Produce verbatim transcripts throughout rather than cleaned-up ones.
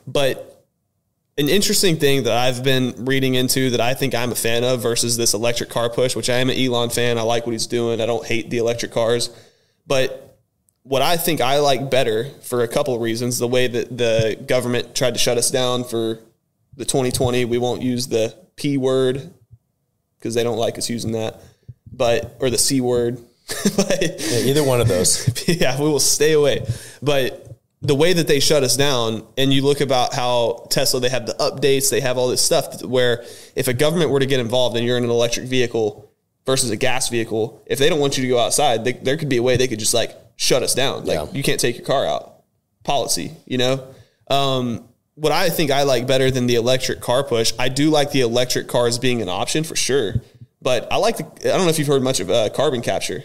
But an interesting thing that I've been reading into that I think I'm a fan of versus this electric car push, which I am an Elon fan. I like what he's doing. I don't hate the electric cars. But what I think I like better for a couple of reasons, the way that the government tried to shut us down for the twenty twenty, we won't use the P word because they don't like us using that, but, or the C word. but, yeah, either one of those. Yeah, we will stay away. But the way that they shut us down, and you look about how Tesla, they have the updates, they have all this stuff where if a government were to get involved and you're in an electric vehicle versus a gas vehicle, if they don't want you to go outside, they, there could be a way they could just like shut us down. Like yeah. you can't take your car out policy, you know? Um, what I think I like better than the electric car push, I do like the electric cars being an option for sure. But I like the, I don't know if you've heard much of uh, carbon capture.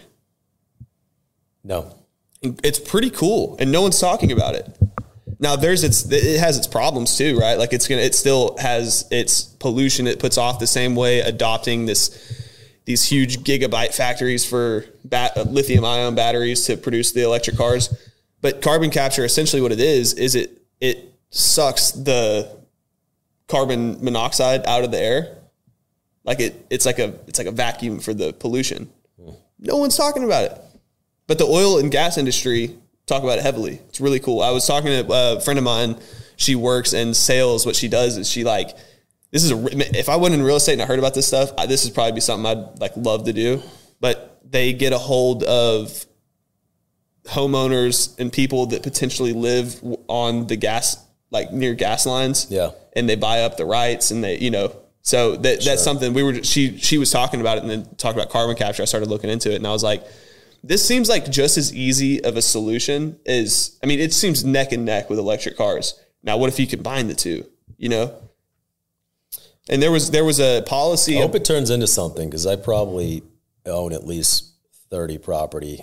No. It's pretty cool, and no one's talking about it. Now, there's its it has its problems too, right? Like it's gonna it still has its pollution it puts off the same way. Adopting this these huge gigabyte factories for bat, lithium ion batteries to produce the electric cars, but carbon capture, essentially what it is is it it sucks the carbon monoxide out of the air, like it it's like a it's like a vacuum for the pollution. No one's talking about it. But the oil and gas industry talk about it heavily. It's really cool. I was talking to a friend of mine. She works in sales. What she does is she like, this is a, if I went in real estate and I heard about this stuff, I, this would probably be something I'd like love to do. But they get a hold of homeowners and people that potentially live on the gas, like near gas lines. Yeah. And they buy up the rights and they, you know, so that, sure. that's something we were, she, she was talking about it and then talking about carbon capture. I started looking into it and I was like, this seems like just as easy of a solution as, I mean, it seems neck and neck with electric cars. Now, what if you combine the two, you know? And there was, there was a policy. I hope it turns into something because I probably own at least thirty property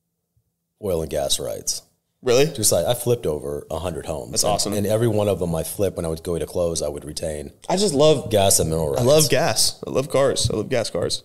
oil and gas rights. Really? Just like I flipped over a hundred homes. That's and, awesome. And every one of them I flipped when I would go to close, I would retain. I just love gas and mineral rights. I love gas. I love cars. I love gas cars.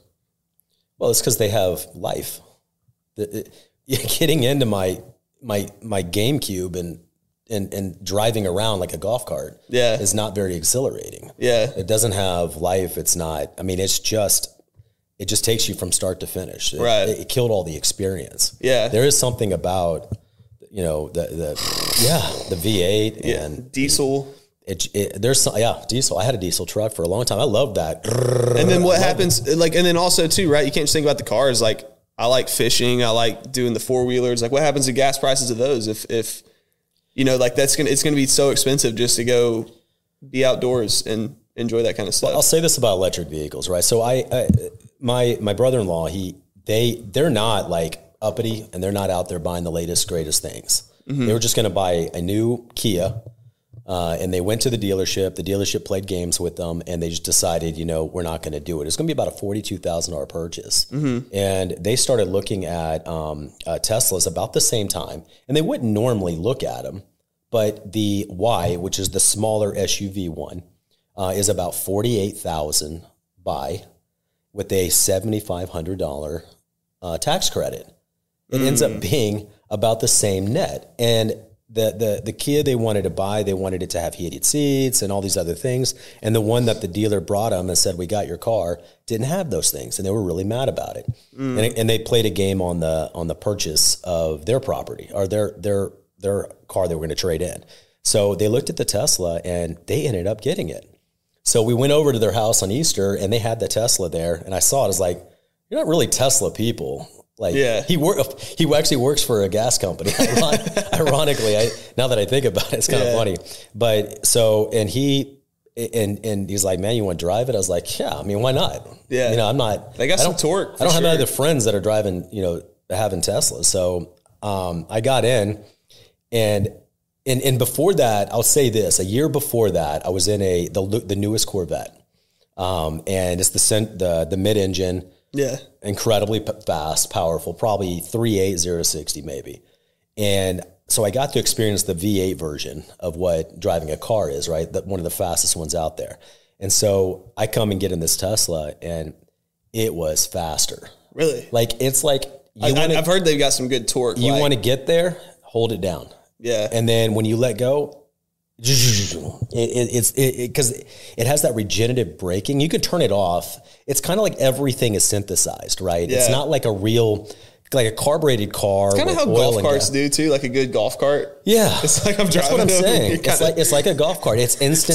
Well, it's because they have life. The, it, getting into my my my GameCube and, and and driving around like a golf cart yeah. is not very exhilarating. Yeah. It doesn't have life. It's not, I mean, it's just, it just takes you from start to finish. It, right. It, it killed all the experience. Yeah. There is something about, you know, the, the yeah, the V eight yeah. and diesel. It, it, there's some, yeah, diesel. I had a diesel truck for a long time. I loved that. And then what happens, it. like, and then also too, right? You can't just think about the cars. Like, I like fishing. I like doing the four wheelers. Like, what happens to gas prices of those? If, if, you know, like that's gonna, it's gonna be so expensive just to go be outdoors and enjoy that kind of stuff. Well, I'll say this about electric vehicles, right? So I, I my my brother-in-law, he they they're not like uppity and they're not out there buying the latest greatest things. Mm-hmm. They were just going to buy a new Kia. Uh, and they went to the dealership. The dealership played games with them, and they just decided, you know, we're not going to do it. It's going to be about a forty-two thousand dollars purchase. Mm-hmm. And they started looking at um, uh, Teslas about the same time. And they wouldn't normally look at them, but the Y, which is the smaller S U V one, uh, is about forty-eight thousand dollars buy with a seven thousand five hundred dollars uh, tax credit. It mm. ends up being about the same net. And The, the the Kia they wanted to buy, they wanted it to have heated seats and all these other things. And the one that the dealer brought them and said, we got your car, didn't have those things. And they were really mad about it. Mm. And, it, and they played a game on the on the purchase of their property or their their their car they were going to trade in. So they looked at the Tesla and they ended up getting it. So we went over to their house on Easter and they had the Tesla there. And I saw it. I was like, you're not really Tesla people. Like yeah. he work, he actually works for a gas company. Ironically, I, now that I think about it, it's kind yeah. of funny. But so, and he, and and he's like, man, you want to drive it? I was like, yeah. I mean, why not? Yeah. You know, I'm not. They got some torque. I don't sure. have any other friends that are driving, you know, having Teslas. So um, I got in, and and and before that, I'll say this: a year before that, I was in a the the newest Corvette, um, and it's the the the mid engine. Yeah. Incredibly fast, powerful, probably three eight, zero sixty maybe. And so I got to experience the V eight version of what driving a car is, right? That one of the fastest ones out there. And so I come and get in this Tesla and it was faster. Really? Like, it's like, you I, wanna, I've heard they've got some good torque. You like, want to get there, hold it down. Yeah. And then when you let go, It, it, it's because it, it, it has that regenerative braking. You can turn it off. It's kind of like everything is synthesized, right? Yeah. It's not like a real, like a carbureted car. It's kind of how golf carts do too, like a good golf cart. Yeah, it's like I'm driving. That's what I'm saying. It's like it's like a golf cart. It's instant.